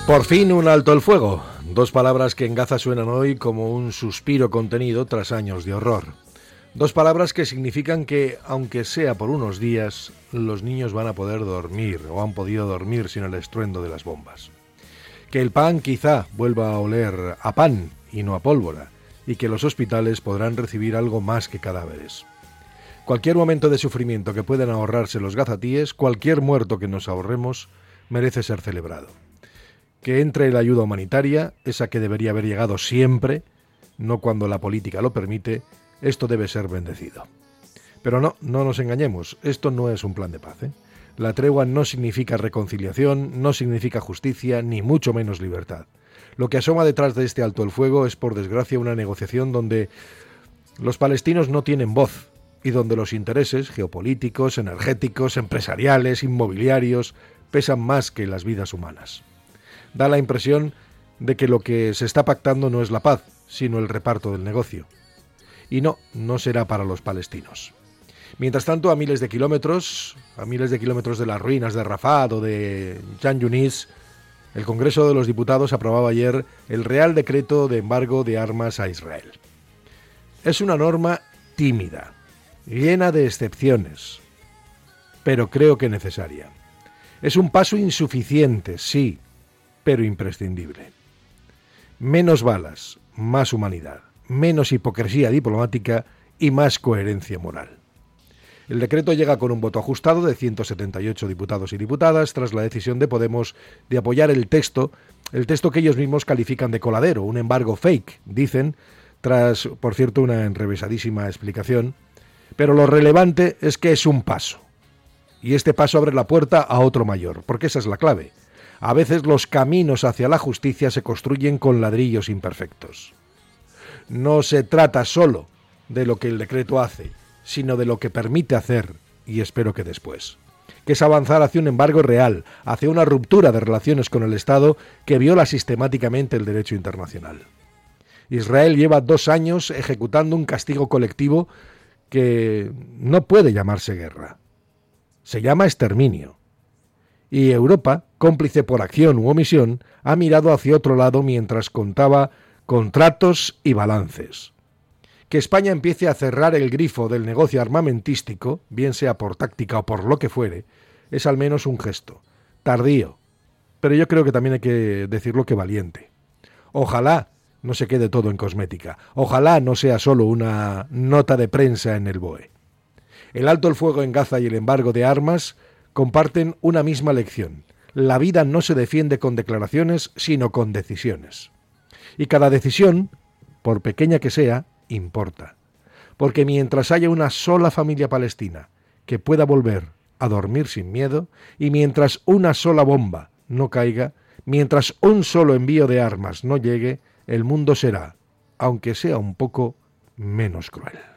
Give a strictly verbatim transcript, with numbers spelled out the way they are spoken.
Por fin un alto el fuego. Dos palabras que en Gaza suenan hoy como un suspiro contenido tras años de horror. Dos palabras que significan que, aunque sea por unos días, los niños van a poder dormir o han podido dormir sin el estruendo de las bombas. Que el pan quizá vuelva a oler a pan y no a pólvora, y que los hospitales podrán recibir algo más que cadáveres. Cualquier momento de sufrimiento que puedan ahorrarse los gazatíes, cualquier muerto que nos ahorremos, merece ser celebrado. Que entre la ayuda humanitaria, esa que debería haber llegado siempre, no cuando la política lo permite, esto debe ser bendecido. Pero no, no nos engañemos, esto no es un plan de paz, ¿eh? La tregua no significa reconciliación, no significa justicia, ni mucho menos libertad. Lo que asoma detrás de este alto el fuego es, por desgracia, una negociación donde los palestinos no tienen voz y donde los intereses geopolíticos, energéticos, empresariales, inmobiliarios, pesan más que las vidas humanas. Da la impresión de que lo que se está pactando no es la paz, sino el reparto del negocio. Y no, no será para los palestinos. Mientras tanto, a miles de kilómetros, a miles de kilómetros de las ruinas de Rafah o de Khan Yunis, el Congreso de los Diputados aprobaba ayer el Real Decreto de Embargo de Armas a Israel. Es una norma tímida, llena de excepciones, pero creo que necesaria. Es un paso insuficiente, sí, pero imprescindible. Menos balas, más humanidad, menos hipocresía diplomática y más coherencia moral. El decreto llega con un voto ajustado de ciento setenta y ocho diputados y diputadas tras la decisión de Podemos de apoyar el texto, el texto que ellos mismos califican de coladero, un embargo fake, dicen, tras, por cierto, una enrevesadísima explicación. Pero lo relevante es que es un paso. Y este paso abre la puerta a otro mayor, porque esa es la clave. A veces los caminos hacia la justicia se construyen con ladrillos imperfectos. No se trata solo de lo que el decreto hace, sino de lo que permite hacer, y espero que después. Que es avanzar hacia un embargo real, hacia una ruptura de relaciones con el Estado que viola sistemáticamente el derecho internacional. Israel lleva dos años ejecutando un castigo colectivo que no puede llamarse guerra. Se llama exterminio. Y Europa, cómplice por acción u omisión, ha mirado hacia otro lado mientras contaba contratos y balances. Que España empiece a cerrar el grifo del negocio armamentístico, bien sea por táctica o por lo que fuere, es al menos un gesto. Tardío, pero yo creo que también hay que decirlo que valiente. Ojalá no se quede todo en cosmética. Ojalá no sea solo una nota de prensa en el B O E. El alto el fuego en Gaza y el embargo de armas comparten una misma lección. La vida no se defiende con declaraciones, sino con decisiones. Y cada decisión, por pequeña que sea, importa. Porque mientras haya una sola familia palestina que pueda volver a dormir sin miedo, y mientras una sola bomba no caiga, mientras un solo envío de armas no llegue, el mundo será, aunque sea un poco, menos cruel.